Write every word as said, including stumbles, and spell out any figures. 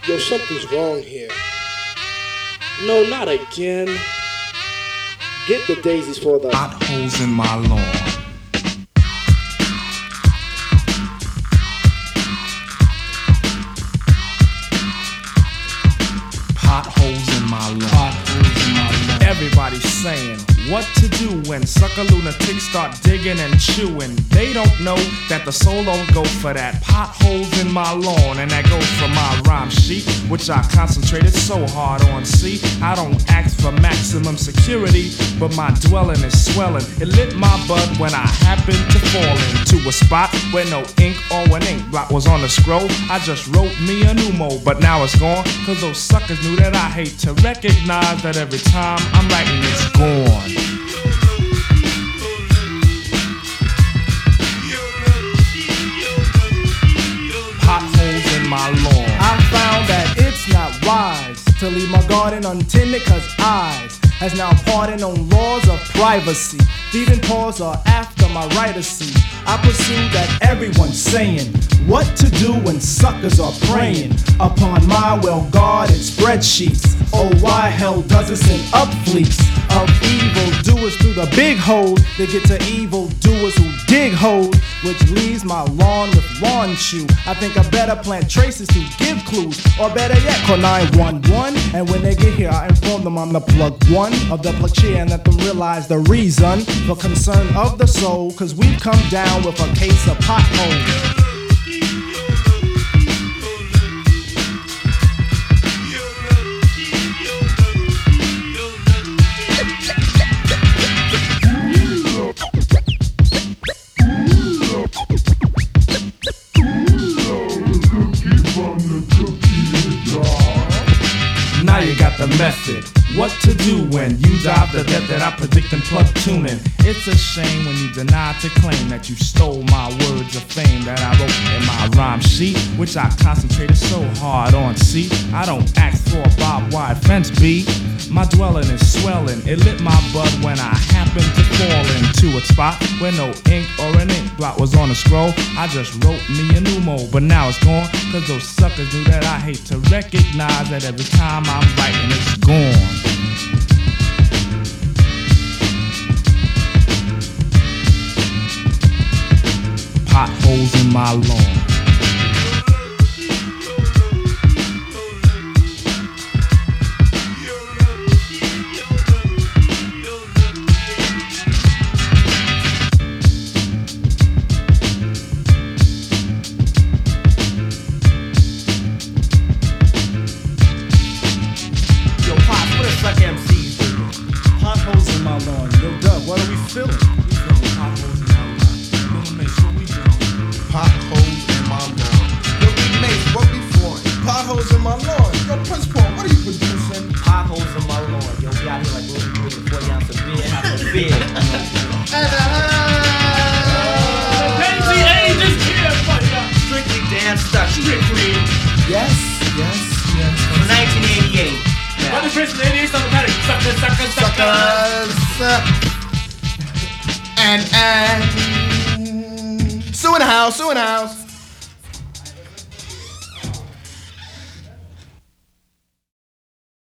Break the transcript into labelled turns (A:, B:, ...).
A: Yo, something's wrong here. No, not again. Get the daisies for the
B: potholes in my lawn. Potholes in my lawn. Potholes in my lawn. Everybody's saying what to do when sucker lunatics start digging and chewing. They don't know that the soul don't go for that. Potholes in my lawn, and that goes for my rhyme sheet, which I concentrated so hard on. See, I don't ask for maximum security, but my dwelling is swelling. It lit my bud when I happened to fall into a spot where no ink or an ink blot was on the scroll. I just wrote me a new mode, but now it's gone, cause those suckers knew that I hate to recognize that every time I'm writing it's gone. Potholes in my lawn.
C: I found that it's not wise to leave my garden untended, cause eyes has now pardoned on laws of privacy. Thieving paws are after my writercy. I pursue that everyone's saying what to do when suckers are preying upon my well-guarded spreadsheets. Oh, why hell does it send up fleets of evil doers through the big hole to get to evil doers who dig holes, which leaves my lawn with lawn chew. I think I better plant traces to give clues, or better yet, call nine one one. And when they get here, I inform them I'm the plug one of the plug chair and let them realize the reason for concern of the soul. Cause we've come down with a case of potholes.
B: Now you got the method. What to do when you dive the depth that I predict and plug tuning. It's a shame when you deny to claim that you stole my words of fame that I wrote in my rhyme sheet, which I concentrated so hard on. See, I don't ask for a barbed wire fence, B. My dwelling is swelling. It lit my bud when I happened to fall into a spot where no ink or an ink blot was on the scroll. I just wrote me a new mode, but now it's gone, cause those suckers knew that I hate to recognize that every time I'm writing it's gone. Potholes in my lawn.
C: Yo, Pops, what is suck M Cs doing? Potholes in my lawn. Yo, Dub, what are we feeling? We feeling potholes in my lawn. What we doing?
D: Potholes in my lawn. Yo, B Mace, what we flooring? Potholes in my lawn. Yo, Prince Paul, what are you producing?
E: Potholes in my lawn. Yo, we out here like we're drinking forty ounce of beer, having a beer.
F: Crazy ages here,
E: Strictly Dan Stuck. Strictly.
D: Yes, yes, yes.
E: From nineteen eighty-eight.
F: What the Prince eighty-eight on the paddock? Suckers, suckers, suckers.
D: Suckers. And, and. Sue in the house, Sue in the house.